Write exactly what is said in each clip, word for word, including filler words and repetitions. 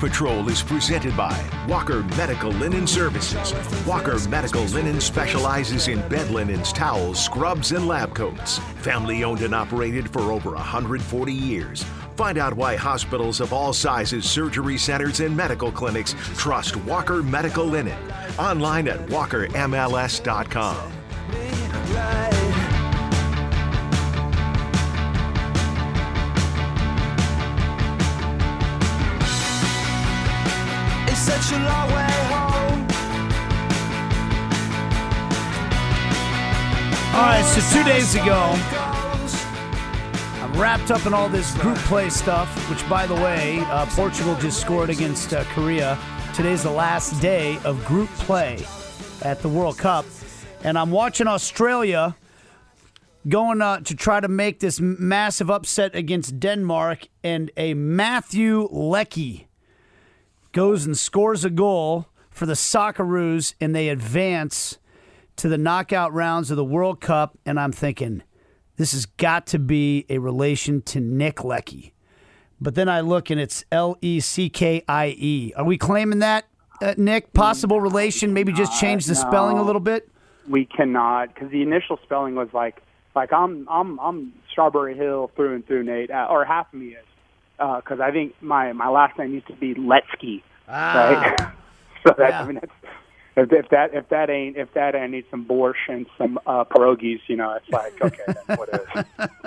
Patrol is presented by Walker Medical Linen Services. Walker Medical Linen specializes in bed linens, towels, scrubs, and lab coats. Family owned and operated for over one hundred forty years. Find out why hospitals of all sizes, surgery centers, and medical clinics trust Walker Medical Linen. Online at walker m l s dot com. It's such a long way home. All right, so two days ago, I'm wrapped up in all this group play stuff, which, by the way, uh, Portugal just scored against uh, Korea. Today's the last day of group play at the World Cup. And I'm watching Australia going uh, to try to make this massive upset against Denmark. And a Matthew Leckie goes and scores a goal for the Socceroos, and they advance to the knockout rounds of the World Cup. And I'm thinking, this has got to be a relation to Nick Leckie. But then I look, and it's L E C K I E. Are we claiming that, uh, Nick? Possible relation? Maybe just change the no, spelling a little bit? We cannot, because the initial spelling was like, like I'm I'm I'm Strawberry Hill through and through, Nate, uh, or half of me is, because uh, I think my, my last name used to be Letsky, ah, right? So that yeah. I mean, that's, if, if that if that ain't if that I need some borscht and some uh, pierogies, you know, it's like okay, that's what it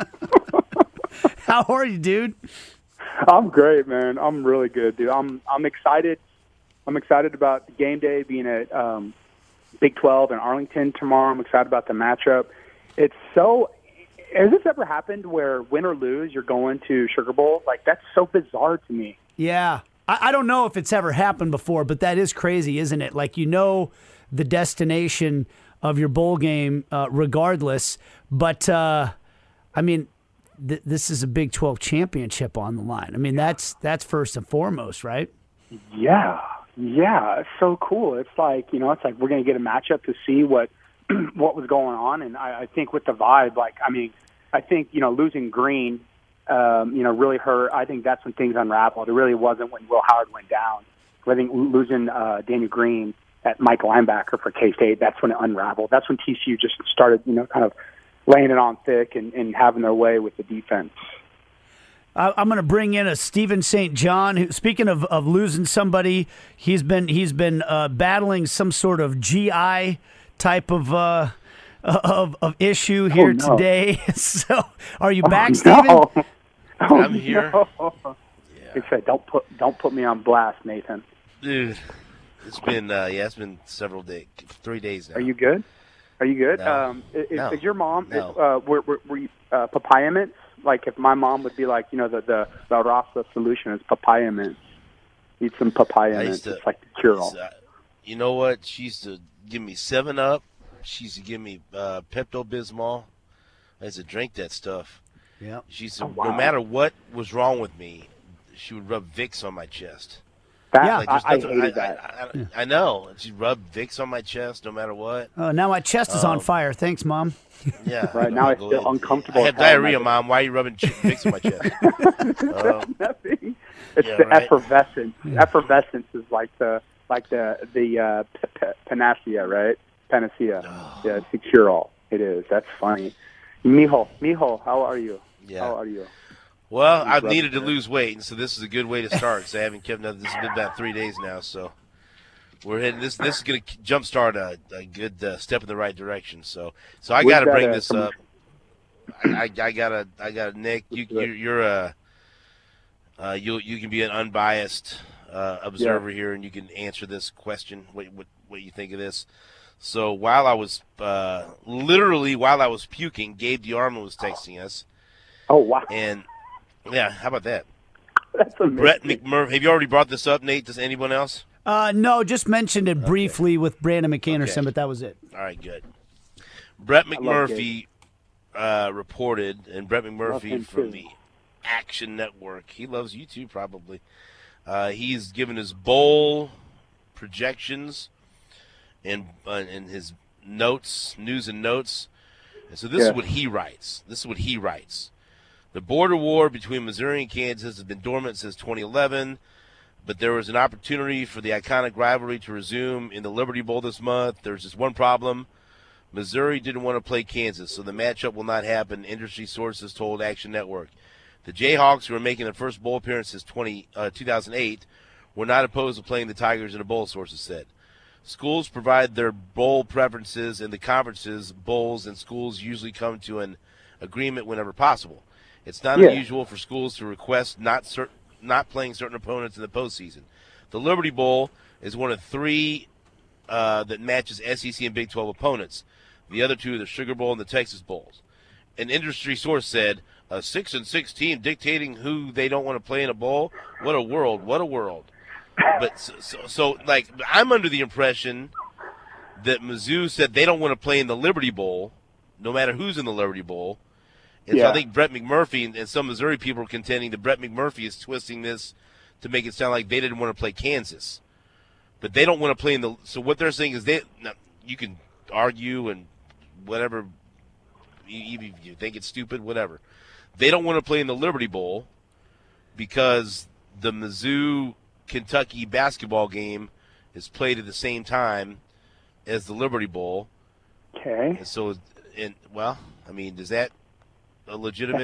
is. How are you, dude? I'm great, man. I'm really good, dude. I'm I'm excited. I'm excited about the game day being at um, Big twelve in Arlington tomorrow. I'm excited about the matchup. It's so. Has this ever happened where win or lose, you're going to Sugar Bowl? Like that's so bizarre to me. Yeah. I, I don't know if it's ever happened before, but that is crazy, isn't it? Like, you know the destination of your bowl game uh, regardless. But, uh, I mean, th- this is a Big twelve championship on the line. I mean, that's that's first and foremost, right? Yeah. Yeah. It's so cool. It's like, you know, it's like we're going to get a matchup to see what what was going on. And I, I think with the vibe, like, I mean, I think, you know, losing Green, um, you know, really hurt. I think that's when things unraveled. It really wasn't when Will Howard went down. I think losing uh, Daniel Green at Mike linebacker for K-State, that's when it unraveled. That's when T C U just started, you know, kind of laying it on thick and, and having their way with the defense. I'm going to bring in a Stephen Saint John. Who, speaking of, of losing somebody, he's been he's been uh, battling some sort of G I type of uh, of of issue here oh, no. today. So, are you oh, back, no. Stephen? Oh, I'm here. No. Yeah. He said, "Don't put don't put me on blast, Nathan." Dude, it's been uh, yeah, it's been several days, three days now. Are you good? Are you good? No. Um, is, no. is your mom? No. Is, uh, were were, were you, uh, papaya mints? Like if my mom would be like, you know, the the, the Rasa solution is papaya mints. Eat some papaya I mints. used to- It's like the cure all. Uh, you know what? She used to give me Seven Up. She used to give me uh, Pepto Bismol. I used to drink that stuff. Yeah. She used to, Oh, wow. no matter what was wrong with me, she would rub Vicks on my chest. That, Yeah. Like, I, there's I nothing- hated I, that. I, I, I know. She rubbed Vicks on my chest, no matter what. Oh, now my chest is on Um, fire. Thanks, Mom. Yeah. Right, now I go feel ahead. uncomfortable I have with how diarrhea, much- Mom. Why are you rubbing ch- Vicks on my chest? Um, Nothing. It's Yeah, the right. effervescence. Effervescence is like the like the the uh, p- p- panacea, right? Panacea. Oh. Yeah, it's the cure all. It is. That's funny. Mijo, Mijo, how are you? Yeah. How are you? Well, He's I've rubbing needed to it. lose weight, and so this is a good way to start. So I haven't kept nothing. This has been about three days now, so we're heading. This this is going to jumpstart a, a good uh, step in the right direction. So so I We've got to got bring a- this up. I, I, I gotta I gotta Nick. You you're, you're a uh, you you can be an unbiased uh, observer here, and you can answer this question. What what what you think of this? So while I was uh, literally while I was puking, Gabe DeArmond was texting us, Oh wow, and yeah, how about that? that's amazing. Brett McMurphy. Have you already brought this up, Nate? Does anyone else? Uh, no, just mentioned it briefly with Brandon McAnderson, Okay. but that was it. All right, good. Brett love McMurphy uh, reported, and Brett Love McMurphy him from too. the Action Network. He loves you too, probably. Uh, he's given his bowl projections and uh, and his notes, news and notes. And so this Yeah. is what he writes. This is what he writes. The border war between Missouri and Kansas has been dormant since twenty eleven. but there was an opportunity for the iconic rivalry to resume in the Liberty Bowl this month. There's just one problem. Missouri didn't want to play Kansas, so the matchup will not happen, industry sources told Action Network. The Jayhawks, who are making their first bowl appearance since twenty, uh, two thousand eight, were not opposed to playing the Tigers in a bowl, sources said. Schools provide their bowl preferences in the conferences, bowls, and schools usually come to an agreement whenever possible. It's not Yeah. unusual for schools to request not cer- not playing certain opponents in the postseason. The Liberty Bowl is one of three uh, that matches S E C and Big twelve opponents. The other two are the Sugar Bowl and the Texas Bowls. An industry source said, a six and six team dictating who they don't want to play in a bowl? What a world, what a world. But so, so, so, like, I'm under the impression that Mizzou said they don't want to play in the Liberty Bowl, no matter who's in the Liberty Bowl. And Yeah. so I think Brett McMurphy and, and some Missouri people are contending that Brett McMurphy is twisting this to make it sound like they didn't want to play Kansas. But they don't want to play in the – so what they're saying is they now, you can argue and whatever, even if you think it's stupid, whatever. They don't want to play in the Liberty Bowl because the Mizzou-Kentucky basketball game is played at the same time as the Liberty Bowl. Okay. And so, and well, I mean, is that a legitimate?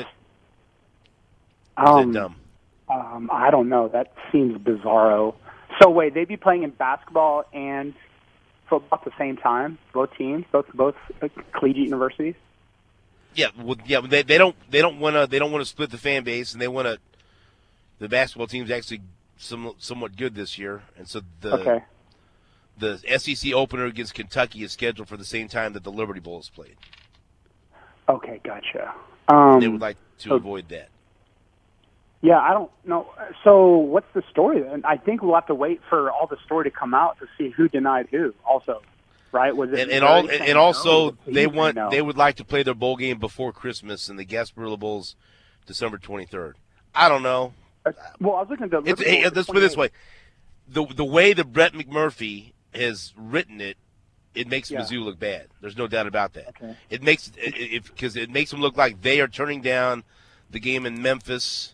Or is Um, that dumb? Um, I don't know. That seems bizarro. So wait, they'd be playing in basketball and football at the same time, both teams, both both uh, collegiate universities. Yeah, well, yeah. They, they don't they don't want to they don't want to split the fan base, and they want to. The basketball team's actually some, somewhat good this year, and so the Okay. the S E C opener against Kentucky is scheduled for the same time that the Liberty Bowl is played. Okay, gotcha. Um, They would like to so- avoid that. Yeah, I don't know. So what's the story then? I think we'll have to wait for all the story to come out to see who denied who also, right? Was it And, and Missouri all saying and no, also or was the they team want saying no? they would like to play their bowl game before Christmas, and the Gasparilla Bowl's December twenty-third. I don't know. Well, I was looking at the It's, Liberty hey, Bowl, let's put it this way: twenty-eight. the the way that Brett McMurphy has written it, it makes Yeah. Mizzou look bad. There's no doubt about that. Okay. It makes it because it, it makes them look like they are turning down the game in Memphis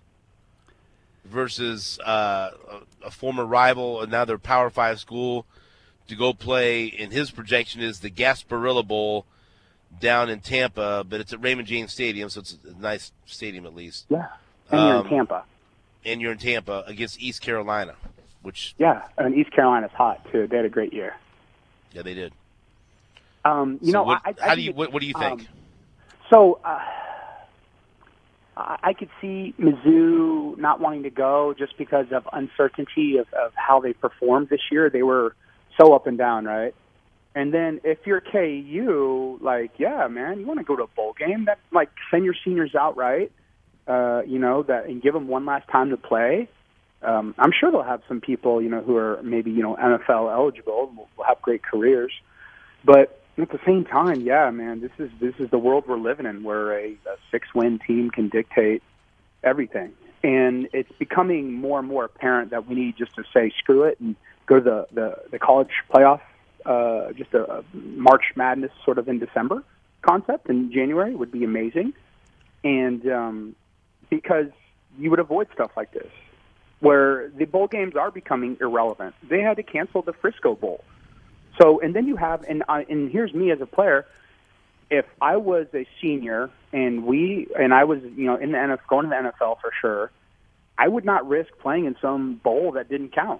versus uh, a, a former rival, another Power Five school, to go play. And his projection is the Gasparilla Bowl down in Tampa, but it's at Raymond James Stadium, so it's a nice stadium at least. Yeah, and you're Um, in Tampa. And you're in Tampa against East Carolina, which Yeah, and East Carolina's hot too. They had a great year. yeah they did. Um, you So know, what, I, I how think do you it's- what, what do you think? um, so uh, I I could see Mizzou not wanting to go just because of uncertainty of, of how they performed this year. They were so up and down, right? And then if you're K U, like, yeah, man, you want to go to a bowl game? That like send your seniors out, right? Uh, you know that, and give them one last time to play. Um, I'm sure they'll have some people, you know, who are maybe you know N F L eligible, will, will have great careers. But at the same time, yeah, man, this is this is the world we're living in, where a, a six-win team can dictate everything, and it's becoming more and more apparent that we need just to say screw it and go to the the, the college playoff, uh, just a, a March Madness sort of in December concept in January would be amazing, and um, because you would avoid stuff like this, where the bowl games are becoming irrelevant. They had to cancel the Frisco Bowl. So, and then you have, and I, and here's me as a player. If I was a senior and we, and I was, you know, in the N F L, going to the N F L for sure, I would not risk playing in some bowl that didn't count.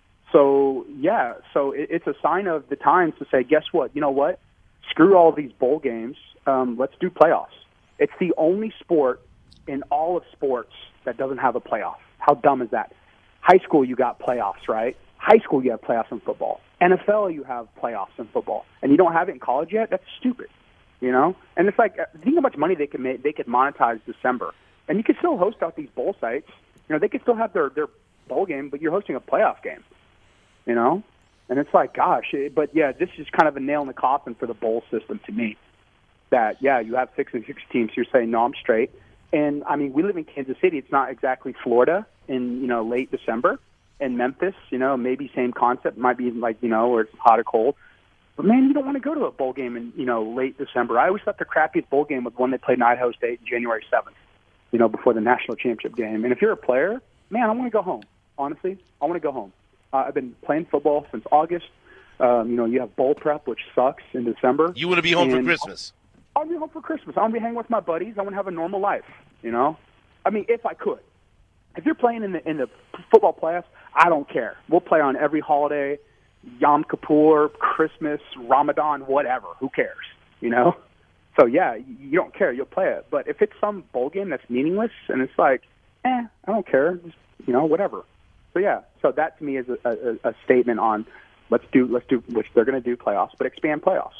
So, yeah, so it, it's a sign of the times to say, guess what? You know what? Screw all these bowl games. Um, let's do playoffs. It's the only sport in all of sports that doesn't have a playoff. How dumb is that? High school, you got playoffs, right? High school, you have playoffs in football. N F L, you have playoffs in football, and you don't have it in college yet. That's stupid, you know. And it's like, think how much money they could make. They could monetize December, and you could still host out these bowl sites. You know, they could still have their their bowl game, but you're hosting a playoff game. You know, and it's like, gosh, it, but yeah, this is kind of a nail in the coffin for the bowl system to me. That yeah, you have six and six teams. You're saying no, I'm straight. And I mean, we live in Kansas City. It's not exactly Florida in you know late December. And Memphis, you know, maybe same concept. Might be like, you know, where it's hot or cold. But, man, you don't want to go to a bowl game in, you know, late December. I always thought the crappiest bowl game was one they played in Idaho State January seventh, you know, before the national championship game. And if you're a player, man, I want to go home. honestly. I want to go home. Uh, I've been playing football since August. Um, you know, you have bowl prep, which sucks in December. You want to be home for Christmas? I'll be home for Christmas. I want to be hanging with my buddies. I want to have a normal life, you know? I mean, if I could. If you're playing in the in the football playoffs, I don't care. We'll play on every holiday, Yom Kippur, Christmas, Ramadan, whatever. Who cares, you know? So, yeah, you don't care. You'll play it. But if it's some bowl game that's meaningless and it's like, eh, I don't care, just, you know, whatever. So, yeah, so that to me is a, a, a statement on let's do, let's do, which they're going to do playoffs, but expand playoffs.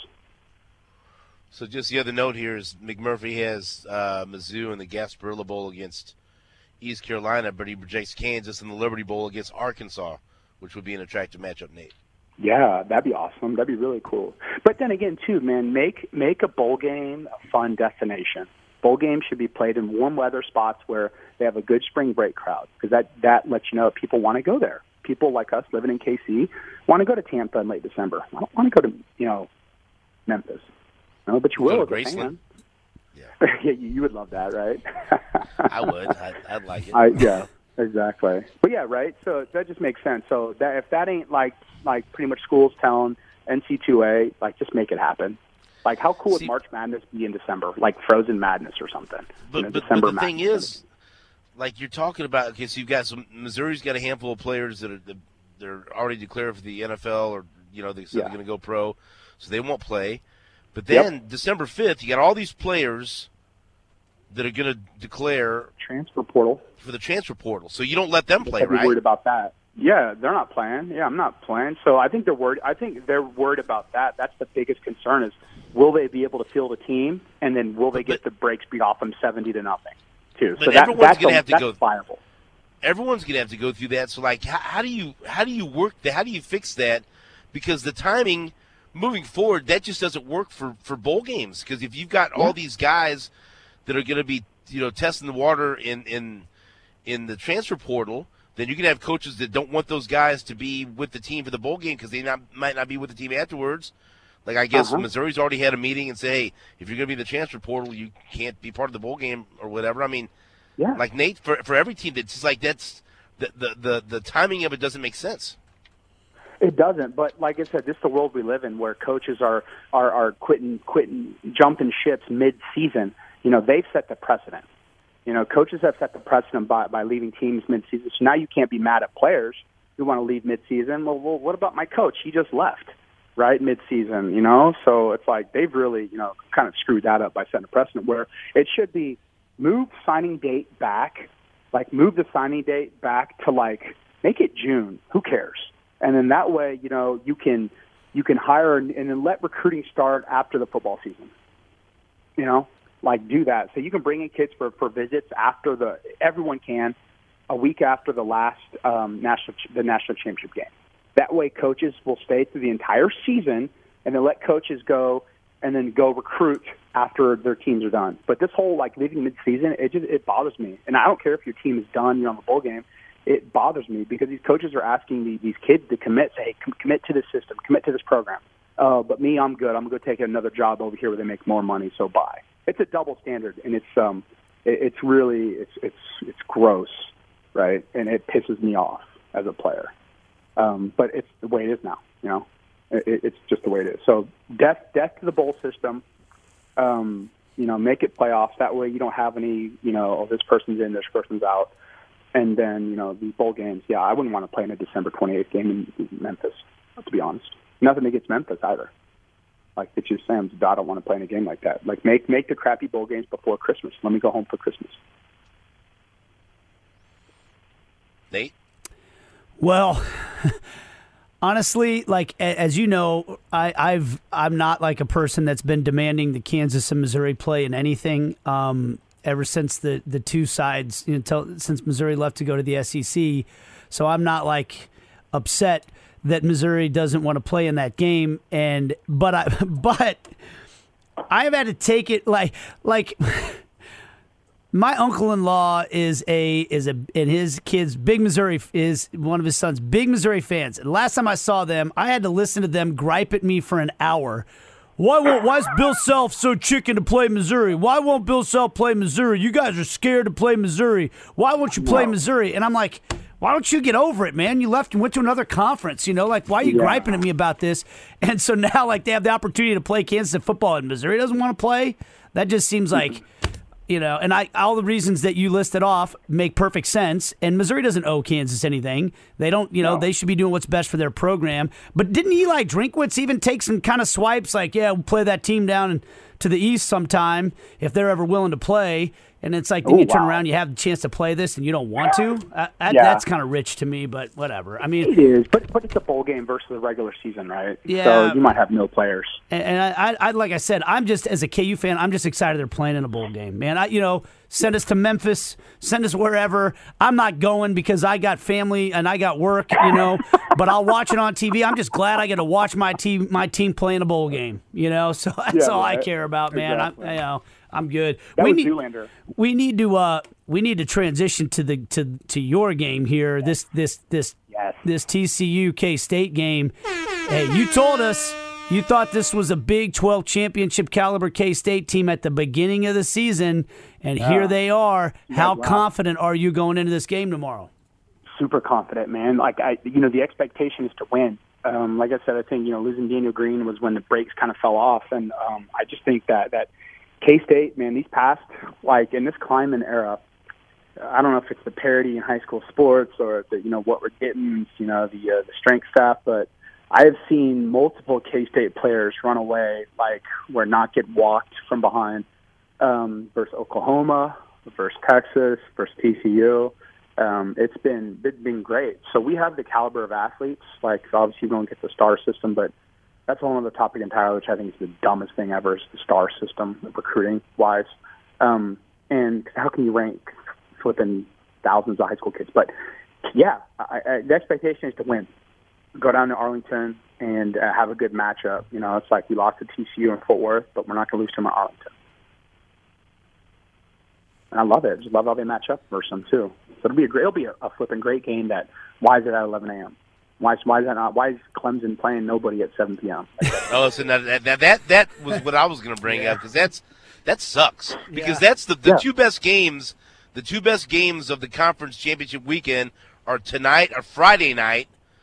So just the other note here is McMurphy has uh, Mizzou in the Gasparilla Bowl against East Carolina, but he projects Kansas in the Liberty Bowl against Arkansas, which would be an attractive matchup, Nate. Yeah, that'd be awesome. That'd be really cool. But then again, too, man, make make a bowl game a fun destination. Bowl games should be played in warm weather spots where they have a good spring break crowd, because that, that lets you know people want to go there. People like us living in K C want to go to Tampa in late December. I don't want to go to, you know, Memphis. No, but you will as a fan. Yeah, yeah, you would love that, right? I would. I, I'd like it. I, yeah, exactly. But yeah, right. So that just makes sense. So that if that ain't like like pretty much schools telling N C double A, like just make it happen. Like how cool See, would March Madness be in December? Like Frozen Madness or something. But, you know, but, December but the Madness. thing is, like you're talking about, okay, so you've got some Missouri's got a handful of players that are they're already declared for the N F L, or you know they said yeah. they're going to go pro, so they won't play. But then yep. December fifth, you got all these players that are going to declare transfer portal for the transfer portal. So you don't let them play, I'd be right? Worried about that? Yeah, they're not playing. Yeah, I'm not playing. So I think they're worried. I think they're worried about that. That's the biggest concern: is will they be able to field a team, and then will they get but, the brakes beat off them seventy to nothing, too? But so that, everyone's that's going to a, have to that's go. Viable. Everyone's going to have to go through that. So, like, how, how do you how do you work that? How do you fix that? Because the timing moving forward, that just doesn't work for, for bowl games. Because if you've got yeah. all these guys that are going to be, you know, testing the water in, in in the transfer portal, then you can have coaches that don't want those guys to be with the team for the bowl game because they not, might not be with the team afterwards. Like, I guess uh-huh. Missouri's already had a meeting and say, hey, if you're going to be in the transfer portal, you can't be part of the bowl game or whatever. I mean, yeah. like, Nate, for for every team, that's just like that's the, the, the, the timing of it doesn't make sense. It doesn't, but like I said, this is the world we live in, where coaches are are, are quitting, quitting, jumping ships mid-season. You know, they've set the precedent. You know, coaches have set the precedent by, by leaving teams mid-season. So now you can't be mad at players who want to leave mid-season. Well, well, what about my coach? He just left, right, mid-season, you know? So it's like they've really, you know, kind of screwed that up by setting a precedent where it should be move signing date back, like move the signing date back to, like, make it June. Who cares? And then that way, you know, you can you can hire and, and then let recruiting start after the football season. You know, like do that. So you can bring in kids for, for visits after the everyone can a week after the last um, national the national championship game. That way, coaches will stay through the entire season, and then let coaches go and then go recruit after their teams are done. But this whole like leaving mid-season, it just it bothers me. And I don't care if your team is done, you're on the bowl game. It bothers me because these coaches are asking the, these kids to commit, say, hey, com- commit to this system, commit to this program. Uh, but me, I'm good. I'm going to go take another job over here where they make more money, so bye. It's a double standard, and it's um, it, it's really it's it's it's gross, right? And it pisses me off as a player. Um, but it's the way it is now, you know. It, it's just the way it is. So death death to the bowl system. Um, you know, make it playoffs. That way you don't have any, you know, oh, this person's in, this person's out. And then, you know, the bowl games, yeah, I wouldn't want to play in a December twenty-eighth game in Memphis, to be honest. Nothing against Memphis either. Like it's just saying, I don't want to play in a game like that. Like, make make the crappy bowl games before Christmas. Let me go home for Christmas. Nate? Well, honestly, like, as you know, I, I've, I'm not like a person that's been demanding the Kansas and Missouri play in anything. Um ever since the, the two sides, you know, tell, since Missouri left to go to the S E C. So I'm not like upset that Missouri doesn't want to play in that game. And, but I, but I've had to take it like, like my uncle-in-law is a, is a, and his kids, big Missouri is one of his sons, big Missouri fans. And last time I saw them, I had to listen to them gripe at me for an hour. Why won't why is Bill Self so chicken to play Missouri? Why won't Bill Self play Missouri? You guys are scared to play Missouri. Why won't you play no. Missouri? And I'm like, Why don't you get over it, man? You left and went to another conference, you know? Like, why are you Yeah. griping at me about this? And so now, like, they have the opportunity to play Kansas City football and Missouri doesn't want to play? That just seems like, you know, and I all the reasons that you listed off make perfect sense. And Missouri doesn't owe Kansas anything. They don't, you know, No. they should be doing what's best for their program. But didn't Eli Drinkwitz even take some kind of swipes like, yeah, we'll play that team down to the east sometime if they're ever willing to play? And it's like, then Oh, you turn wow. around, you have the chance to play this, and you don't want to? Uh, that, Yeah. That's kind of rich to me, but whatever. I mean, It is, but but it's a bowl game versus the regular season, right? Yeah. So you might have no players. and, and I, I, like I said, I'm just, as a K U fan, I'm just excited they're playing in a bowl game. Man, I, you know, send us to Memphis, send us wherever. I'm not going because I got family and I got work, you know, but I'll watch it on T V. I'm just glad I get to watch my team, my team play in a bowl game, you know? So that's Yeah, all I right. care about, man. Exactly. I, you know, I'm good. That we was need, Zoolander. we need to uh we need to transition to the to to your game here. This this this Yes. this T C U K-State game. Hey, you told us you thought this was a Big twelve championship caliber K-State team at the beginning of the season, and here they are. How wow. confident are you going into this game tomorrow? Super confident, man. Like I, you know, the expectation is to win. Um, like I said, I think you know losing Daniel Green was when the brakes kind of fell off, and um, I just think that that K-State, man, these past like in this Kleiman era, I don't know if it's the parity in high school sports or the, you know what we're getting, you know the uh, the strength staff, but I have seen multiple K-State players run away like where not get walked from behind um, versus Oklahoma, versus Texas, versus T C U. Um, it's been it's been great. So we have the caliber of athletes. Like obviously, you don't get the star system, but that's one other topic entirely, which I think is the dumbest thing ever. Is the star system, recruiting wise. Um, and how can you rank flipping thousands of high school kids? But yeah, I, I, the expectation is to win. Go down to Arlington and uh, have a good matchup. You know, it's like we lost to T C U in Fort Worth, but we're not going to lose to them at Arlington. And I love it. Just love how they match up versus them too. So it'll be a great, it'll be a, a flipping great game. That why is it at eleven a.m.? Why is why is that not? Why is Clemson playing nobody at seven p.m.? Oh, listen, that that that, that was what I was going to bring up because that's that sucks because Yeah. that's the the Yeah. two best games. The two best games of the conference championship weekend are tonight or Friday night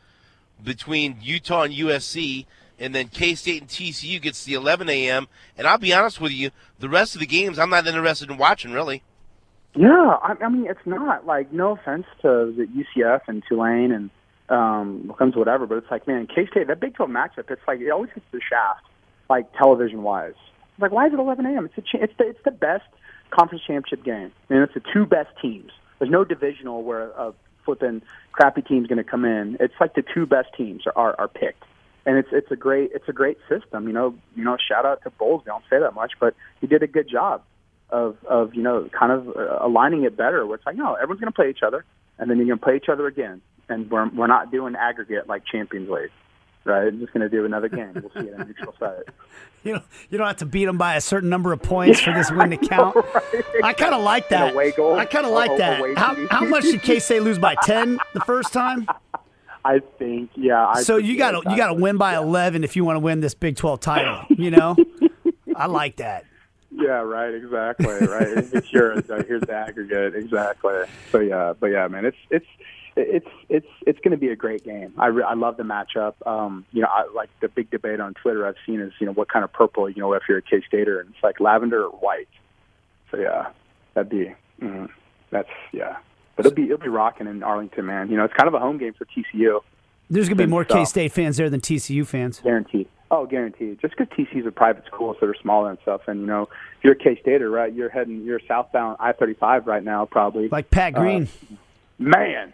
between Utah and U S C, and then K-State and T C U gets the eleven a.m. And I'll be honest with you, the rest of the games I'm not interested in watching really. Yeah, I, I mean it's not like no offense to the U C F and Tulane and um, comes whatever, but it's like man, K-State that Big twelve matchup, it's like it always hits the shaft, like television wise. It's like why is it eleven a.m.? It's a cha- it's the it's the best conference championship game, and it's the two best teams. There's no divisional where a flipping crappy team's going to come in. It's like the two best teams are, are are picked, and it's it's a great it's a great system. You know, you know, shout out to Bowles. They don't say that much, but he did a good job of of you know kind of uh, aligning it better. Where it's like no, everyone's going to play each other, and then you're going to play each other again, and we're we're not doing aggregate like Champions League. Right, I'm just going to do another game. We'll see it on neutral site. You know, you don't have to beat them by a certain number of points for this win to count. I kind of like that. An away goal. I kind of like A- that. away How, team. how much did K-State lose by ten the first time? I think, yeah. I So you think got to you got to exactly. win by Yeah. eleven if you want to win this Big twelve title. You know, I like that. Yeah, right, exactly, right. It's yours. Uh, here's the aggregate, exactly. So yeah, but yeah, man, it's it's it's it's it's going to be a great game. I re- I love the matchup. Um, you know, I, like the big debate on Twitter I've seen is you know what kind of purple you know if you're a K-Stater, and it's like lavender or white. So yeah, that'd be mm, that's yeah. But it'll be it'll be rocking in Arlington, man. You know, it's kind of a home game for T C U, There's going to be more So- K-State fans there than T C U fans. guaranteed. Oh, guaranteed. Just because T C U's a private school, so they're smaller and stuff. And you know, if you're a K-Stater, right, you're heading you're southbound I thirty-five right now, probably. Like Pat Green. Uh, man,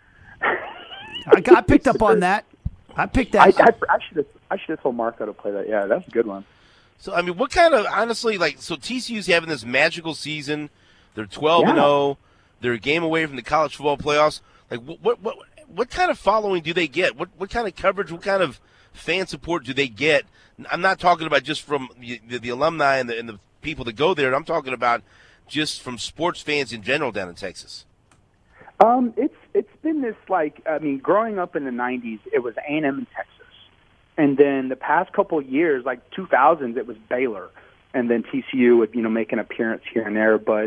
I, got, I picked up on that. I picked I, that. I, I should have I should have told Marco to play that. Yeah, that's a good one. So I mean, what kind of honestly like? So T C U's having this magical season. They're twelve and Yeah. zero. They're a game away from the college football playoffs. Like what what what what kind of following do they get? What what kind of coverage? What kind of fan support do they get? I'm not talking about just from the, the, the alumni and the, and the people that go there. I'm talking about just from sports fans in general down in Texas. Um, it's it's been this like I mean, growing up in the nineties, it was A and M in Texas, and then the past couple of years, like two thousands, it was Baylor, and then T C U would you know make an appearance here and there. But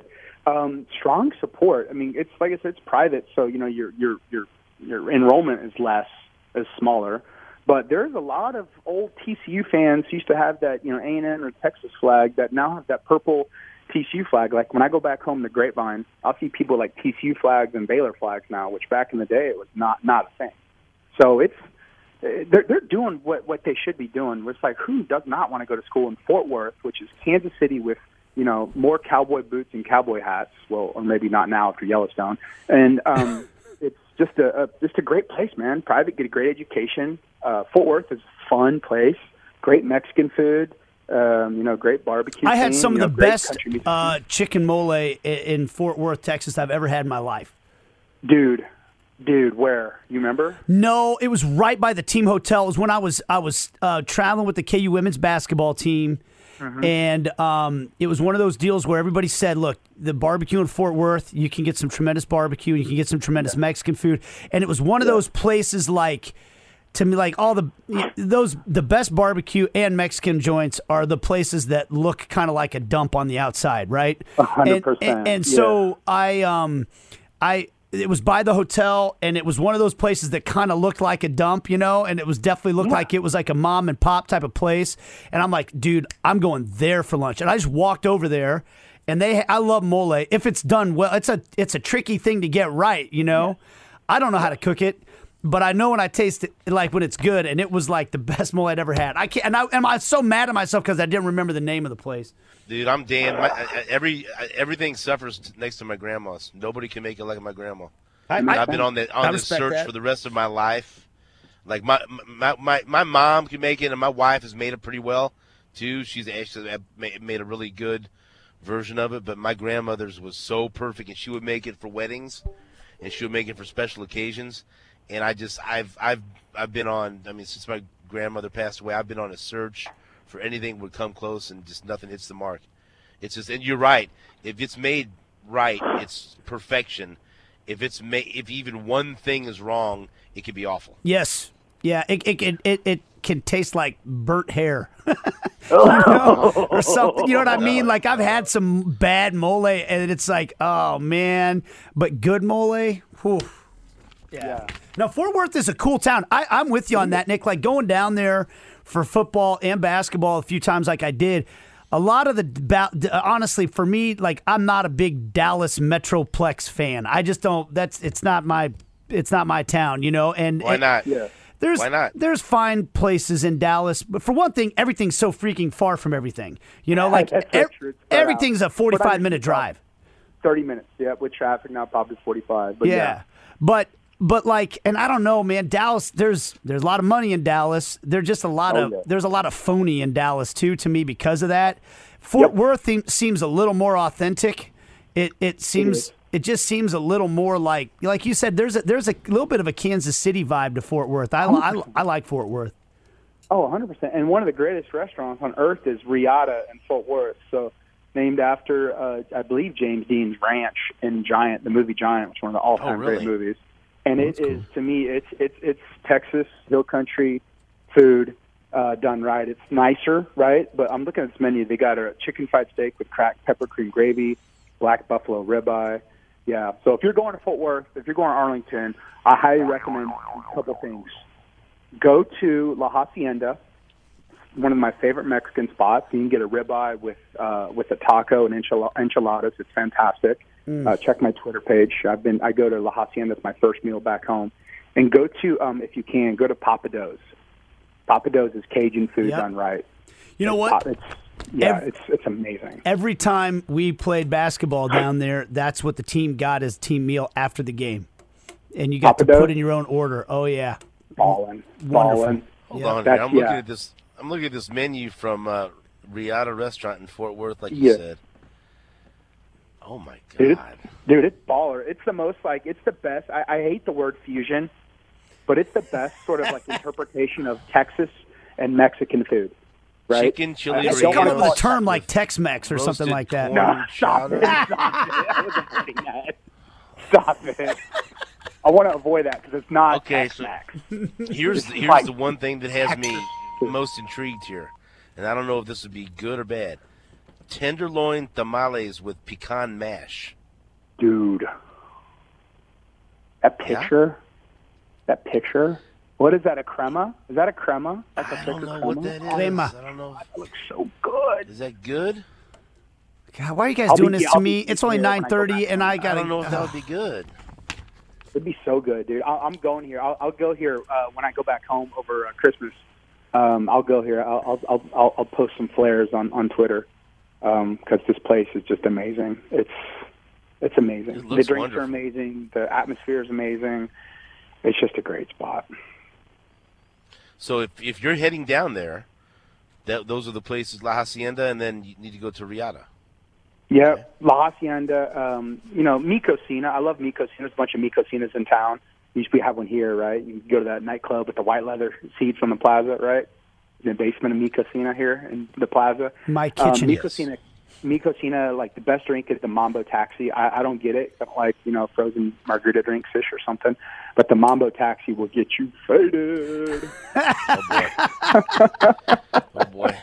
Um, strong support. I mean, it's like I said, it's private, so you know your your your your enrollment is less, is smaller. But there's a lot of old T C U fans who used to have that, you know, A and M or Texas flag that now have that purple T C U flag. Like when I go back home to Grapevine, I'll see people like T C U flags and Baylor flags now, which back in the day it was not not a thing. So it's they're they're doing what what they should be doing. It's like, who does not want to go to school in Fort Worth, which is Kansas City with, you know, more cowboy boots and cowboy hats. Well, or maybe not now after Yellowstone. And um, it's just a, a just a great place, man. Private, get a great education. Uh, Fort Worth is a fun place. Great Mexican food. Um, you know, great barbecue. I had scene, some you of know, the great best country music uh, scene. chicken mole in, in Fort Worth, Texas I've ever had in my life. Dude, dude, where? You remember? No, it was right by the team hotel. It was when I was I was uh, traveling with the K U women's basketball team. Mm-hmm. And um, it was one of those deals where everybody said, look, the barbecue in Fort Worth, you can get some tremendous barbecue, you can get some tremendous yeah. Mexican food. And it was one of yeah. those places like, to me, like all the, those, the best barbecue and Mexican joints are the places that look kind of like a dump on the outside, right? one hundred percent. And, and, and yeah. so I, um, I, it was by the hotel, and it was one of those places that kind of looked like a dump, you know, and it was definitely looked yeah. like it was like a mom and pop type of place. And I'm like, dude, I'm going there for lunch. And I just walked over there, and they, I love mole. If it's done well, it's a, it's a tricky thing to get right, you know. Yeah. I don't know how to cook it, but I know when I taste it, like when it's good, and it was like the best mole I'd ever had. I can't, and I, and I'm so mad at myself because I didn't remember the name of the place. Dude, I'm Dan. My, every everything suffers next to my grandma's. Nobody can make it like my grandma. I, I, I've been on the on this search that. for the rest of my life. Like my, my my my mom can make it, and my wife has made it pretty well too. She's actually made a really good version of it. But my grandmother's was so perfect, and she would make it for weddings, and she would make it for special occasions. And I just I've I've I've been on. I mean, since my grandmother passed away, I've been on a search for anything would come close, and just nothing hits the mark. It's just, and you're right. If it's made right, it's perfection. If it's made, if even one thing is wrong, it could be awful. Yes, yeah. It it it it, it can taste like burnt hair, you know? Or something. You know what I mean? Like I've had some bad mole, and it's like, oh man, but good mole. Whew. Yeah. yeah. Now Fort Worth is a cool town. I, I'm with you on that, Nick. Like going down there for football and basketball a few times like I did, a lot of the, honestly, for me, like I'm not a big Dallas Metroplex fan. I just don't, that's, it's not my, it's not my town, you know? And Why not? Yeah. There's, Why not? There's fine places in Dallas, but for one thing, everything's so freaking far from everything. You know, like that's er, true. everything's a forty-five minute drive. thirty minutes, yeah, with traffic now probably forty-five. But yeah. yeah. But, But like, and I don't know, man. Dallas, there's there's a lot of money in Dallas. There's just a lot oh, of yeah. there's a lot of phony in Dallas too. To me, because of that, Fort yep. Worth th- seems a little more authentic. It it seems it, it just seems a little more like like you said. There's a, there's a little bit of a Kansas City vibe to Fort Worth. I I, I like Fort Worth. Oh, one hundred percent. And one of the greatest restaurants on earth is Riata in Fort Worth. So named after uh, I believe James Dean's ranch in Giant, the movie Giant, which is one of the all-time oh, really? great movies. And oh, it cool. is, to me, it's it's it's Texas hill country food uh, done right. It's nicer, right? But I'm looking at this menu. They got a chicken fried steak with cracked pepper cream gravy, black buffalo ribeye. Yeah. So if you're going to Fort Worth, if you're going to Arlington, I highly recommend a couple things. Go to La Hacienda, one of my favorite Mexican spots. You can get a ribeye with uh, with a taco and enchil- enchiladas. It's fantastic. Mm. Uh, check my Twitter page. I've been. I go to La Hacienda. It's my first meal back home. And go to, um, if you can, go to Pappadeaux's. Pappadeaux's is Cajun food yep. done right. You know it's, what? It's, yeah, every, it's it's amazing. Every time we played basketball down there, that's what the team got as team meal after the game, and you got Pappadeaux's? to put in your own order. Oh yeah, ballin', wonderful. ballin'. Hold yeah. on, That's, I'm looking yeah. at this. I'm looking at this menu from uh, Riata Restaurant in Fort Worth, like you Yeah. said. Oh my god, Dude, dude, it's baller. It's the most like it's the best. I, I hate the word fusion, but it's the best sort of like interpretation of Texas and Mexican food. Right? Chicken chili. I- I They don't come up wanna- with a term like Tex-Mex or something roasted like that. corn No, stop it. chowder. Stop it. I wasn't putting that. Stop it. I want to avoid that because it's not Okay, so- Tex-Mex. Here's It's here's like the one thing that has me Texas. most intrigued here, and I don't know if this would be good or bad. tenderloin tamales with pecan mash. Dude, that picture, yeah? that picture. What is that? A crema? Is that a crema? That's a I don't know crema? what that is. Crema. I don't know. That looks so good. Is that good? God, why are you guys I'll doing be- this I'll to be me? It's only here when I go nine thirty, back and I I got to. don't know if that would be good. It'd be so good, dude. I'll, I'm going here. I'll, I'll go here uh, when I go back home over uh, Christmas. Um, I'll go here. I'll, I'll I'll I'll post some flares on on Twitter because um, this place is just amazing. It's it's amazing. It The looks drinks wonderful. are amazing. The atmosphere is amazing. It's just a great spot. So if if you're heading down there, that those are the places, La Hacienda, and then you need to go to Riata. Yep. Okay. La Hacienda, um, you know, Mi Cocina. I love Mi Cocina. There's a bunch of Mi Cocinas in town. We we have one here, right? You can go to that nightclub with the white leather seats on the plaza, right? In the basement of Mi Cocina here in the plaza. My kitchen. Um, Mi yes. Cocina, Mi Cocina, like the best drink is the Mambo Taxi. I, I don't get it. I don't like, you know, frozen margarita drinks, fish or something. But the Mambo Taxi will get you faded. Oh boy. oh boy.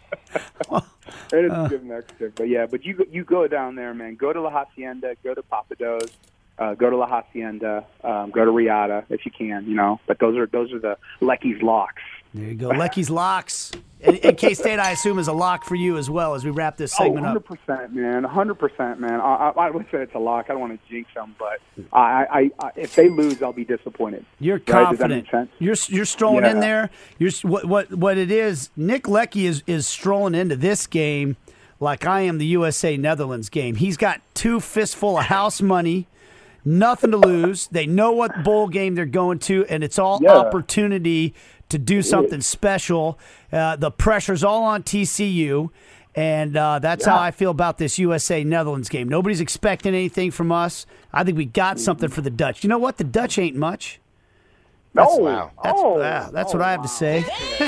It is a good mixture. But yeah, but you go- you go down there, man. Go to La Hacienda, go to Papados, uh, go to La Hacienda, um, go to Riata if you can, you know. But those are those are the Lecky's locks. There you go. Lecky's Locks. And, and K-State, I assume, is a lock for you as well as we wrap this Oh, segment one hundred up. percent, man. one hundred percent, man. I, I, I would say it's a lock. I don't want to jinx them, but I, I, I, if they lose, I'll be disappointed. You're Right? Does that confident. make sense? You're you're strolling in Yeah. there. You're s- what what what it is. Nick Lecky is is strolling into this game like I am the U S A Netherlands game. He's got two fistful of house money, nothing to lose. They know what bowl game they're going to, and it's all Yeah. opportunity to do something special. Uh, the pressure's all on T C U. And uh, that's Yeah. how I feel about this U S A Netherlands game. Nobody's expecting anything from us. I think we got something for the Dutch. You know what? The Dutch ain't much. No. wow. That's, oh, yeah, that's oh, what I have to say.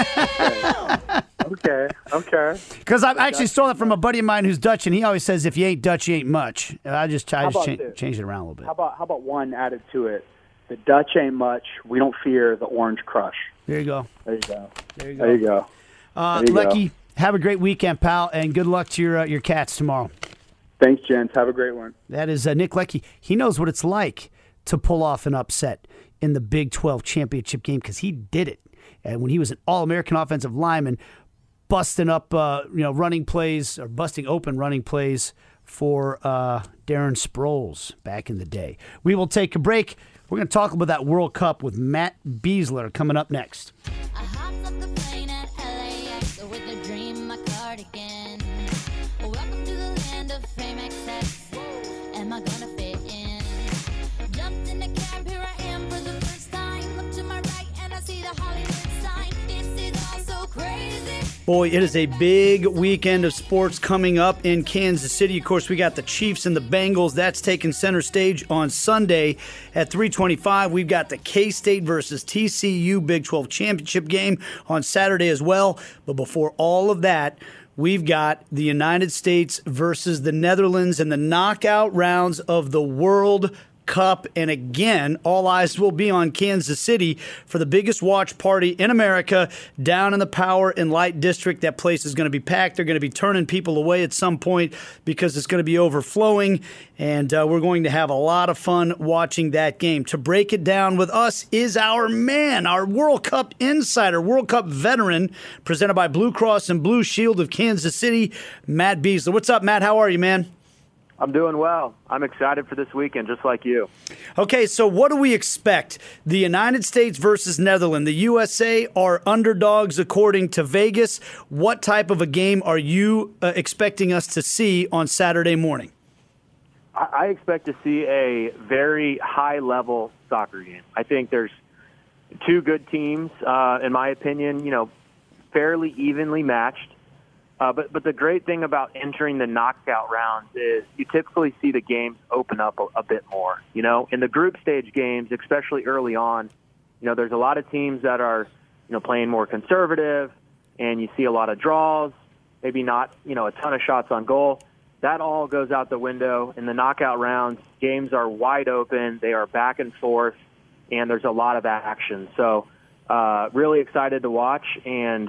Okay. Okay. Because I actually stole that from a buddy of mine who's Dutch, and he always says, if you ain't Dutch, you ain't much. And I just, I How just about cha- this? changed it around a little bit. How about how about one added to it? The Dutch ain't much. We don't fear the Orange Crush. There you go. There you go. There you go. There you go. Uh, There you go. Lecky, have a great weekend, pal, and good luck to your uh, your Cats tomorrow. Thanks, gents. Have a great one. That is uh, Nick Lecky. He knows what it's like to pull off an upset in the Big twelve championship game because he did it. And when he was an All-American offensive lineman, busting up, uh, you know, running plays or busting open running plays for uh, Darren Sproles back in the day. We will take a break. We're going to talk about that World Cup with Matt Beasler coming up next. I hopped off the plane at L A X with a dream, my cardigan. Welcome to the land of fame excess. Am I gonna fit in? Jumped in the cab, here I am for the first time. Look to my right and I see the Hollywood sign. This is all so crazy. Boy, it is a big weekend of sports coming up in Kansas City. Of course, we got the Chiefs and the Bengals. That's taking center stage on Sunday at three twenty-five. We've got the K-State versus T C U Big twelve championship game on Saturday as well. But before all of that, we've got the United States versus the Netherlands in the knockout rounds of the World Cup. And again, all eyes will be on Kansas City for the biggest watch party in America down in the Power and Light District. That place is going to be packed. They're going to be turning people away at some point because it's going to be overflowing. And uh, we're going to have a lot of fun watching that game. To break it down with us is our man, our World Cup insider, World Cup veteran, presented by Blue Cross and Blue Shield of Kansas City, Matt Beasler. What's up, Matt? How are you, man? I'm doing well. I'm excited for this weekend, just like you. Okay, so what do we expect? The United States versus Netherlands. The U S A are underdogs according to Vegas. What type of a game are you uh, expecting us to see on Saturday morning? I, I expect to see a very high-level soccer game. I think there's two good teams, uh, in my opinion, you know, fairly evenly matched. Uh, but but the great thing about entering the knockout rounds is you typically see the games open up a, a bit more. You know, in the group stage games, especially early on, you know, there's a lot of teams that are, you know, playing more conservative, and you see a lot of draws, maybe not, you know, a ton of shots on goal. That all goes out the window. In the knockout rounds, games are wide open. They are back and forth, and there's a lot of action. So uh, really excited to watch, and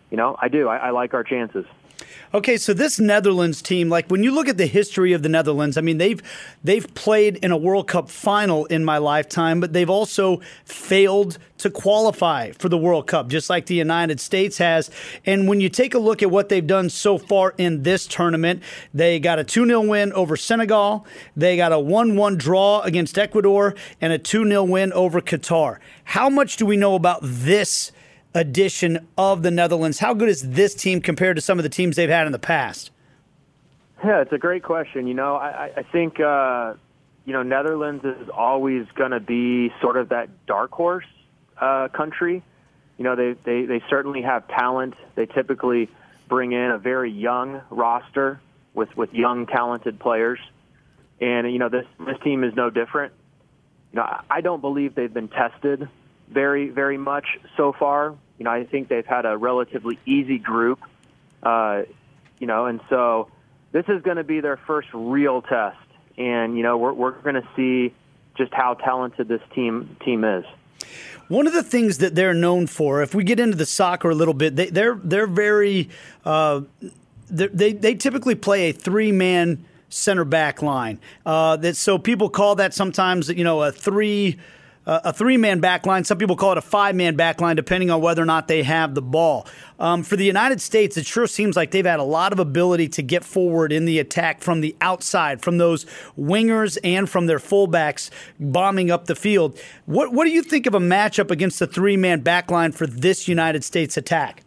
you know, I do. I, I like our chances. Okay, so this Netherlands team, like when you look at the history of the Netherlands, I mean, they've they've played in a World Cup final in my lifetime, but they've also failed to qualify for the World Cup, just like the United States has. And when you take a look at what they've done so far in this tournament, they got a two nil win over Senegal, they got a one one draw against Ecuador, and a two nil win over Qatar. How much do we know about this edition of the Netherlands? How good is this team compared to some of the teams they've had in the past? Yeah, it's a great question. You know, I, I think, uh, you know, Netherlands is always going to be sort of that dark horse uh, country. You know, they, they, they certainly have talent. They typically bring in a very young roster with, with young, talented players. And, you know, this, this team is no different. You know, I, I don't believe they've been tested very, very much so far. You know, I think they've had a relatively easy group, uh, you know, and so this is going to be their first real test. And, you know, we're, we're going to see just how talented this team team is. One of the things that they're known for, if we get into the soccer a little bit, they, they're they're very uh, they're, they they typically play a three man center back line. Uh, that so people call that sometimes, you know, a three. Uh, a three-man back line. Some people call it a five-man back line, depending on whether or not they have the ball. Um, for the United States, it sure seems like they've had a lot of ability to get forward in the attack from the outside, from those wingers and from their fullbacks bombing up the field. What What do you think of a matchup against the three-man back line for this United States attack?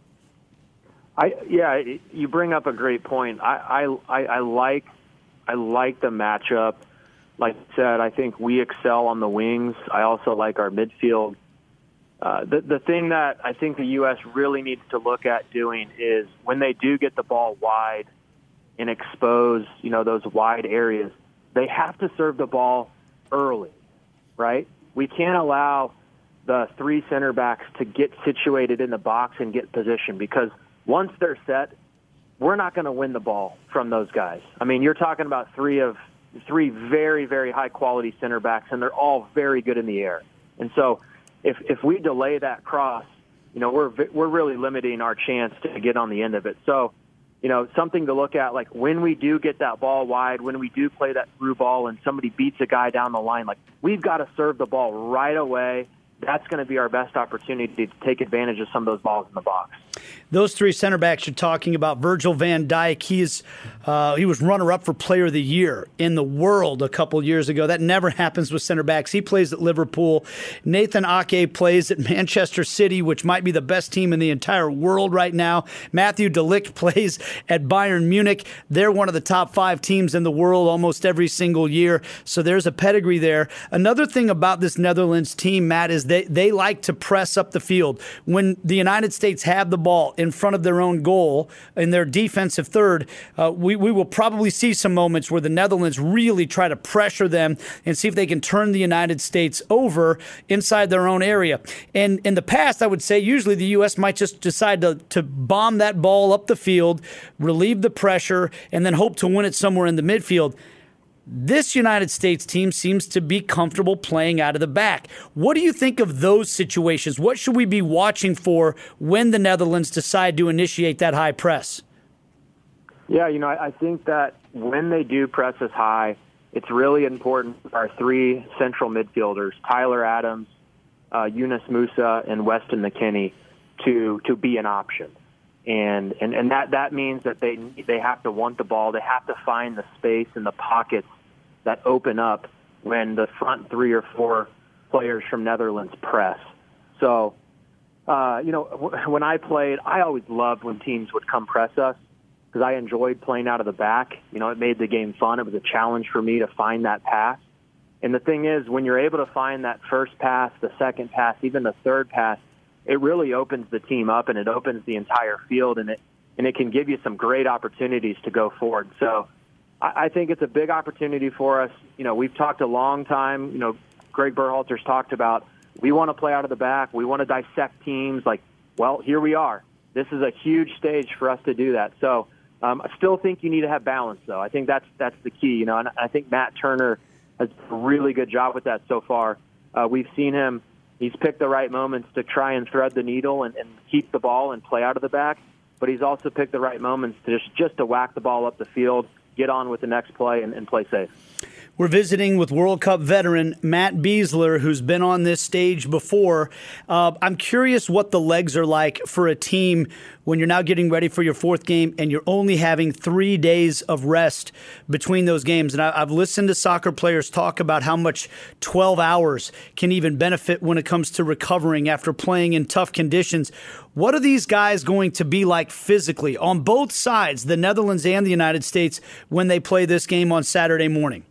I yeah, you bring up a great point. I I, I like I like the matchup. Like I said, I think we excel on the wings. I also like our midfield. Uh, the, the thing that I think the U S really needs to look at doing is when they do get the ball wide and expose, you know, those wide areas, they have to serve the ball early, right? We can't allow the three center backs to get situated in the box and get position, because once they're set, we're not going to win the ball from those guys. I mean, you're talking about three of three very, very high-quality center backs, and they're all very good in the air. And so if if we delay that cross, you know, we're we're really limiting our chance to get on the end of it. So, you know, something to look at, like when we do get that ball wide, when we do play that through ball and somebody beats a guy down the line, like we've got to serve the ball right away. That's going to be our best opportunity to take advantage of some of those balls in the box. Those three center backs you're talking about, Virgil van Dijk, he's, uh, he was runner-up for Player of the Year in the world a couple years ago. That never happens with center backs. He plays at Liverpool. Nathan Ake plays at Manchester City, which might be the best team in the entire world right now. Matthew de Ligt plays at Bayern Munich. They're one of the top five teams in the world almost every single year, so there's a pedigree there. Another thing about this Netherlands team, Matt, is they, they like to press up the field. When the United States have the ball in front of their own goal in their defensive third, uh, we, we will probably see some moments where the Netherlands really try to pressure them and see if they can turn the United States over inside their own area. And in the past, I would say usually the U S might just decide to, to bomb that ball up the field, relieve the pressure, and then hope to win it somewhere in the midfield. This United States team seems to be comfortable playing out of the back. What do you think of those situations? What should we be watching for when the Netherlands decide to initiate that high press? Yeah, you know, I think that when they do press us high, it's really important for our three central midfielders, Tyler Adams, uh, Yunus Musa, and Weston McKennie, to to be an option. And, and and that that means that they they have to want the ball. They have to find the space and the pockets that open up when the front three or four players from Netherlands press. So, uh, you know, w- when I played, I always loved when teams would come press us because I enjoyed playing out of the back. You know, it made the game fun. It was a challenge for me to find that pass. And the thing is, when you're able to find that first pass, the second pass, even the third pass, it really opens the team up and it opens the entire field, and it and it can give you some great opportunities to go forward. So I, I think it's a big opportunity for us. You know, we've talked a long time, you know, Greg Berhalter's talked about we want to play out of the back. We want to dissect teams. Like, well, here we are. This is a huge stage for us to do that. So um, I still think you need to have balance, though. I think that's that's the key, you know, and I think Matt Turner has done a really good job with that so far. Uh, we've seen him. He's picked the right moments to try and thread the needle and, and keep the ball and play out of the back. but he's also picked the right moments to just, just to whack the ball up the field, get on with the next play, and, and play safe. We're visiting with World Cup veteran Matt Besler, who's been on this stage before. Uh, I'm curious what the legs are like for a team when you're now getting ready for your fourth game and you're only having three days of rest between those games. And I, I've listened to soccer players talk about how much twelve hours can even benefit when it comes to recovering after playing in tough conditions. What are these guys going to be like physically on both sides, the Netherlands and the United States, when they play this game on Saturday morning?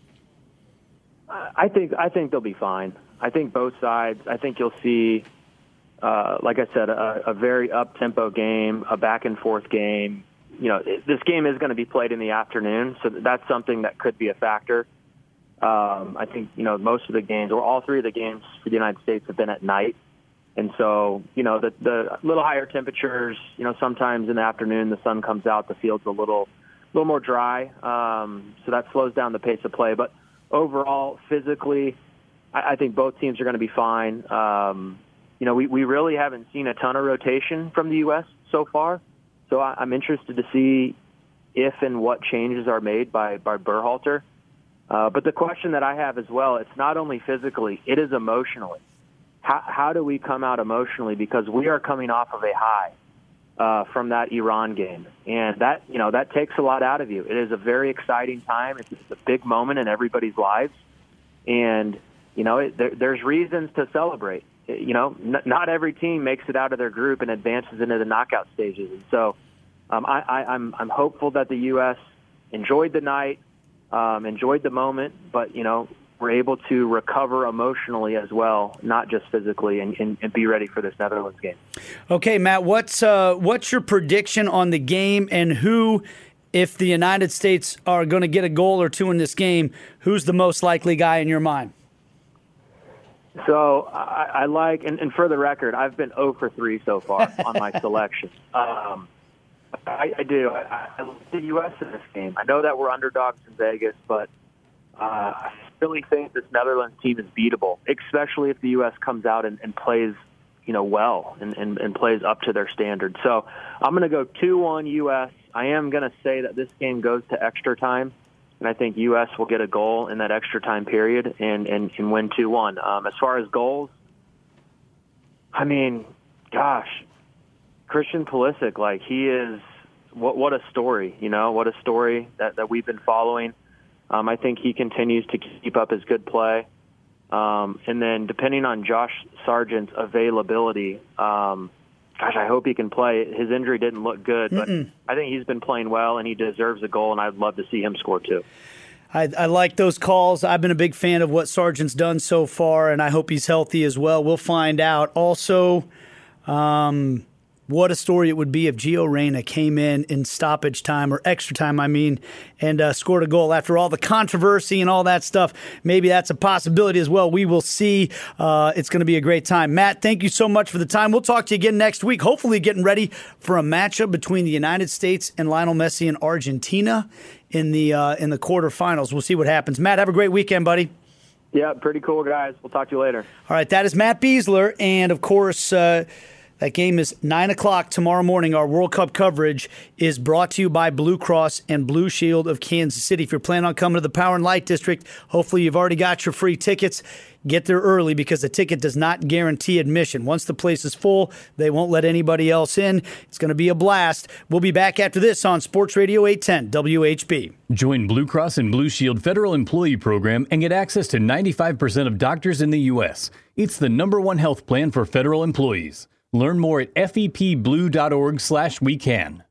I think I think they'll be fine. I think both sides. I think you'll see, uh, like I said, a, a very up-tempo game, a back-and-forth game. You know, it, this game is going to be played in the afternoon, so that's something that could be a factor. Um, I think, you know, most of the games, or all three of the games for the United States have been at night. And so, you know, the, the little higher temperatures, you know, sometimes in the afternoon the sun comes out, the field's a little, little more dry, um, so that slows down the pace of play. But overall, physically, I, I think both teams are going to be fine. Um, you know, we, we really haven't seen a ton of rotation from the U S so far, so I, I'm interested to see if and what changes are made by, by Berhalter. Uh, but the question that I have as well, it's not only physically, it is emotionally. How, how do we come out emotionally? Because we are coming off of a high uh, from that Iran game. And that, you know, that takes a lot out of you. It is a very exciting time. It's, it's a big moment in everybody's lives. And, you know, it, there, there's reasons to celebrate. You know, n- not every team makes it out of their group and advances into the knockout stages. And so um, I, I, I'm, I'm hopeful that the U S enjoyed the night, um, enjoyed the moment, but, you know, we're able to recover emotionally as well, not just physically, and, and, and be ready for this Netherlands game. Okay, Matt, what's uh, what's your prediction on the game, and who, if the United States are going to get a goal or two in this game, who's the most likely guy in your mind? So I, I like, and, and for the record, I've been zero for three so far on my selection. Um, I, I do. I, I like the U S in this game. I know that we're underdogs in Vegas, but uh, I really think this Netherlands team is beatable, especially if the U S comes out and, and plays, you know, well and, and, and plays up to their standard. So I'm going to go two one U S. I am going to say that this game goes to extra time, and I think U S will get a goal in that extra time period and, and, and win two one. Um, as far as goals, I mean, gosh, Christian Pulisic, like, he is what what a story, you know, what a story that, that we've been following. Um, I think he continues to keep up his good play. Um, and then depending on Josh Sargent's availability, um, gosh, I hope he can play. His injury didn't look good, but Mm-mm. I think he's been playing well, and he deserves a goal, and I'd love to see him score too. I, I like those calls. I've been a big fan of what Sargent's done so far, and I hope he's healthy as well. We'll find out. Also, um, what a story it would be if Gio Reyna came in in stoppage time, or extra time, I mean, and uh, scored a goal after all the controversy and all that stuff. Maybe that's a possibility as well. We will see. Uh, it's going to be a great time. Matt, thank you so much for the time. We'll talk to you again next week, hopefully getting ready for a matchup between the United States and Lionel Messi and Argentina in the uh, in the quarterfinals. We'll see what happens. Matt, have a great weekend, buddy. Yeah, pretty cool, guys. We'll talk to you later. All right, that is Matt Besler, and of course, uh, that game is nine o'clock tomorrow morning. Our World Cup coverage is brought to you by Blue Cross and Blue Shield of Kansas City. If you're planning on coming to the Power and Light District, hopefully you've already got your free tickets. Get there early, because the ticket does not guarantee admission. Once the place is full, they won't let anybody else in. It's going to be a blast. We'll be back after this on Sports Radio eight ten W H B. Join Blue Cross and Blue Shield Federal Employee Program and get access to ninety-five percent of doctors in the U S. It's the number one health plan for federal employees. Learn more at fepblue.org slash we can.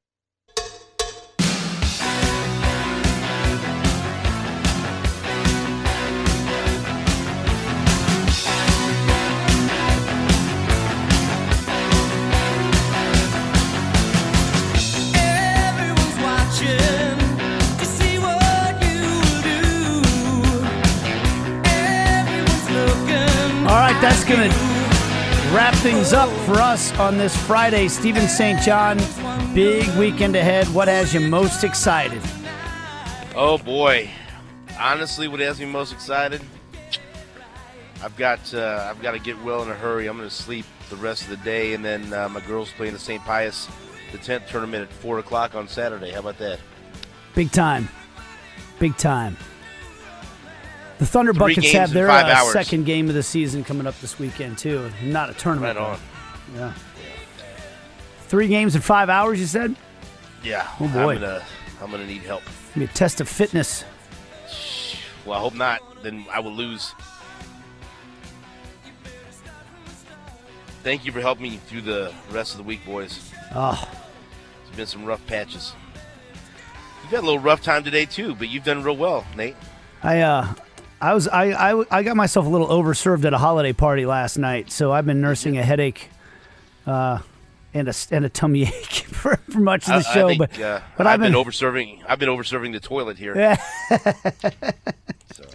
Everyone's watching to see what you do. Everyone's looking. All right, that's going to wrap things up for us on this Friday. Stephen Saint John, big weekend ahead. What has you most excited? Oh, boy. Honestly, what has me most excited? I've got uh, I've got to get well in a hurry. I'm going to sleep the rest of the day, and then uh, my girl's playing the Saint Pius the tenth tournament at four o'clock on Saturday. How about that? Big time. Big time. The Thunder Three Buckets games have in their five uh, hours. second game of the season coming up this weekend, too. Not a tournament. Right on. though. Yeah. Three games in five hours, you said? Yeah. Oh, boy. I'm gonna, I'm gonna need help. Be a test of fitness. Well, I hope not. Then I will lose. Thank you for helping me through the rest of the week, boys. Oh, It's been some rough patches. You've had a little rough time today too, but you've done real well, Nate. I uh, I was I, I I got myself a little overserved at a holiday party last night, so I've been nursing a headache, uh, and a and a tummy ache for, for much of the I, show. I think, but uh, but I've I've been, been, over serving. I've been over serving the toilet here. Yeah. So.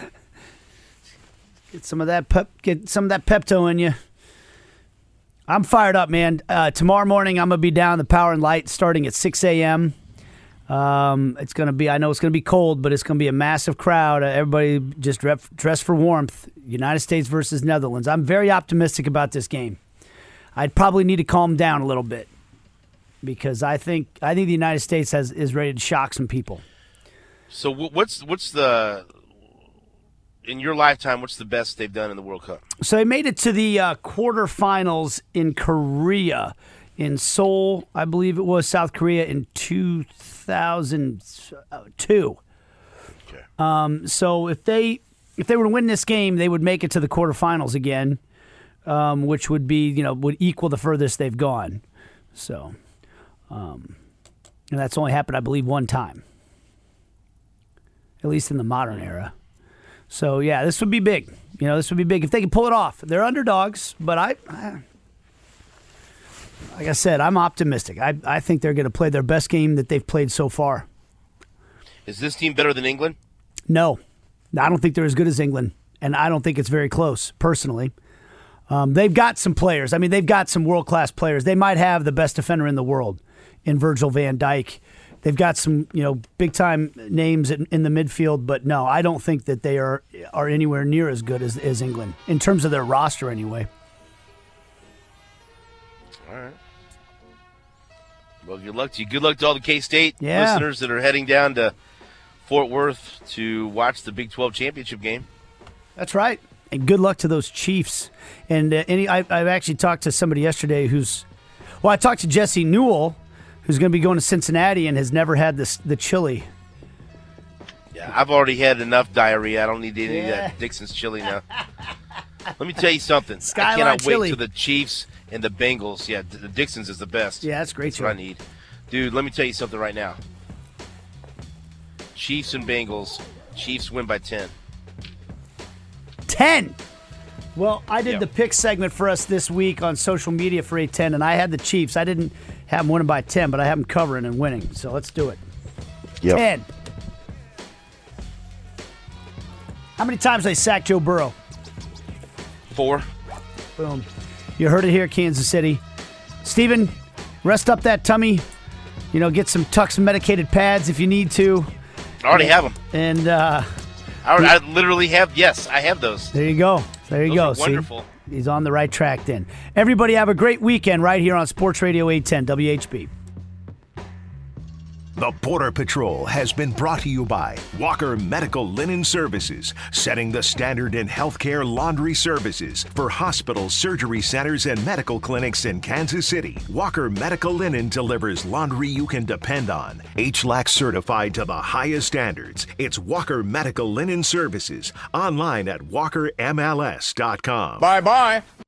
Get some of that pep, get some of that Pepto in you. I'm fired up, man. Uh, tomorrow morning, I'm gonna be down the Power and Light starting at six a.m. Um, it's gonna be. I know it's gonna be cold, but it's gonna be a massive crowd. Uh, everybody just dress, dress for warmth. United States versus Netherlands. I'm very optimistic about this game. I'd probably need to calm down a little bit because I think I think the United States has is ready to shock some people. So what's what's the in your lifetime? What's the best they've done in the World Cup? So they made it to the uh, quarterfinals in Korea, in Seoul, I believe it was, South Korea, in two thousand two. Okay. Um, so if they if they were to win this game, they would make it to the quarterfinals again, um, which would be you know would equal the furthest they've gone. So, um, and that's only happened, I believe, one time, at least in the modern era. So yeah, this would be big. You know, this would be big if they can pull it off. They're underdogs, but I, I like I said, I'm optimistic. I I think they're going to play their best game that they've played so far. Is this team better than England? No, I don't think they're as good as England, and I don't think it's very close, personally. Um, they've got some players. I mean, they've got some world-class players. They might have the best defender in the world in Virgil van Dijk. They've got some, you know, big-time names in, in the midfield, but no, I don't think that they are are anywhere near as good as, as England, in terms of their roster anyway. All right. Well, good luck to you. Good luck to all the K-State Yeah. listeners that are heading down to Fort Worth to watch the Big twelve championship game. That's right. And good luck to those Chiefs. And uh, any, I, I've actually talked to somebody yesterday who's, well, I talked to Jesse Newell, who's going to be going to Cincinnati and has never had this the chili. Yeah, I've already had enough diarrhea. I don't need any of Yeah. that Dixon's chili now. Let me tell you something. Skyline I cannot chili. wait till the Chiefs and the Bengals. Yeah, the Dixon's is the best. Yeah, that's great That's what I chili. need. Dude, let me tell you something right now. Chiefs and Bengals. Chiefs win by ten. ten. Well, I did Yep. the pick segment for us this week on social media for A ten, and I had the Chiefs. I didn't have them winning by ten, but I have them covering and winning. So let's do it. Yep. ten. How many times did they sack Joe Burrow? Four. Boom. You heard it here, Kansas City. Steven, rest up that tummy. You know, get some tuck some medicated pads if you need to. I already have them. And uh, I, already- I literally have, yes, I have those. there you go. There you Those go. are See? wonderful. He's on the right track then. Everybody have a great weekend right here on Sports Radio eight ten W H B. The Border Patrol has been brought to you by Walker Medical Linen Services, setting the standard in healthcare laundry services for hospitals, surgery centers, and medical clinics in Kansas City. Walker Medical Linen delivers laundry you can depend on. H L A C certified to the highest standards. It's Walker Medical Linen Services. Online at walker m l s dot com. Bye-bye.